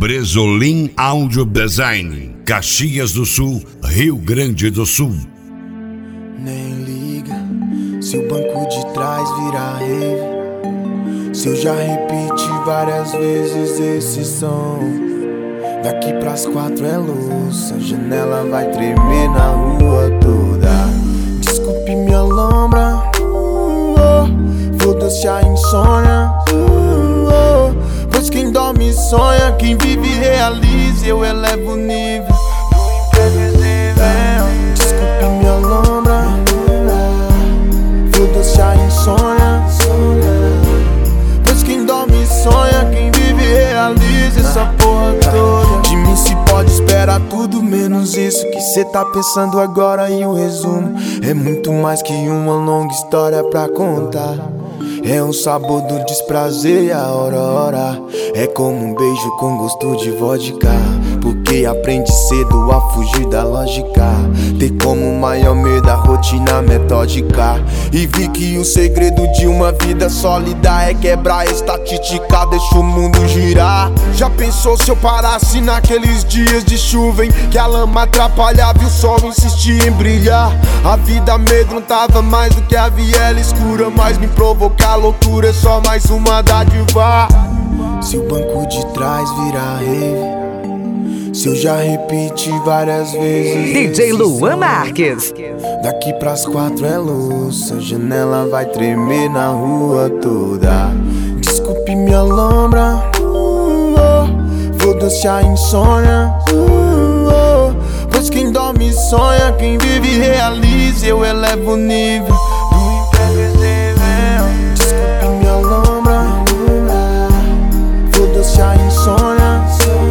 Bresolim Audio Design, Caxias do Sul, Rio Grande do Sul. Nem liga se o banco de trás virar rave, se eu já repeti várias vezes esse som. Daqui pras 4 é louça, a janela vai tremer na rua toda. Desculpe minha lombra, foda-se a insônia, pois quem dorme sonha, quem vive realiza. Eu elevo o nível do imprevisível. Desculpe minha lombra, foda-se a insônia, pois quem dorme sonha, quem vive realiza. Essa porra toda de mim se pode esperar tudo menos isso que cê tá pensando agora. E o resumo é muito mais que uma longa história pra contar. É o sabor do desprazer e a hora. É como um beijo com gosto de vodka, porque aprende cedo a fugir da lógica. Ter como maior medo a rotina metódica. E vi que o segredo de uma vida sólida é quebrar a estatística, deixa o mundo girar. Já pensou se eu parasse naqueles dias de chuva em que a lama atrapalhava e o sol insistia em brilhar? A vida amedrontava mais do que a viela escura, mas me provocar loucura é só mais uma dádiva. Se o banco de trás virar rave, se eu já repeti várias vezes DJ Luan Marques. Daqui pras 4 é louça, a janela vai tremer na rua toda. Desculpe minha lombra, foda-se a insônia, pois quem dorme sonha, quem vive realiza. Eu elevo o nível do imprevisível. Desculpe minha lombra, foda-se a insônia,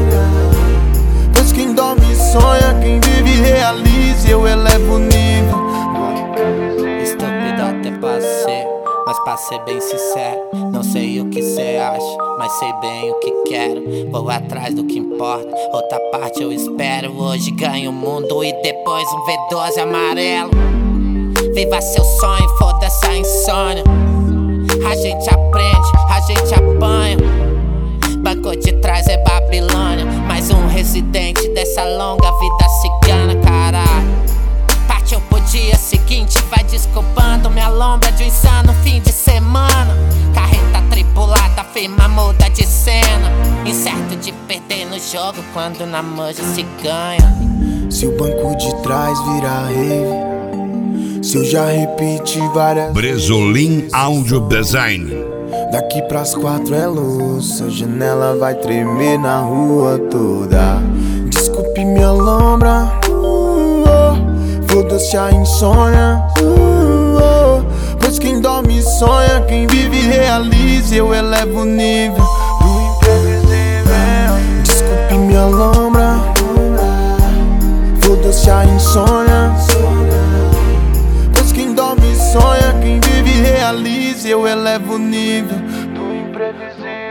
pois quem dorme sonha, quem vive realiza. Eu elevo o nível do imprevisível. Estúpido até passei, mas pra ser bem sincero, não sei o que cê acha, mas sei bem o que quero. Vou atrás do que importa, outra parte eu espero. Hoje ganho o mundo e depois um V12 amarelo. Viva seu sonho, foda-se a insônia. A gente aprende, a gente apanha. Banco de trás é Babilônia, mais um residente dessa longa vida cigana, caralho. Partiu pro dia seguinte, vai desculpando minha lombra de um insano fim de semana. Carreta tripulada, firma muda de cena. Incerto de perder no jogo quando na manja se ganha. Se o banco de trás virar rave, se eu já repeti várias Bresolim Audio Design. Daqui pras 4 é louça, a janela vai tremer na rua toda. Desculpe minha lombra, foda-se a insônia, pois quem dorme sonha, quem vive realiza. Eu elevo o nível do imprevisível. Desculpe minha lombra, foda-se a insônia, pois quem dorme sonha, quem vive realiza. Eu elevo o nível do imprevisível.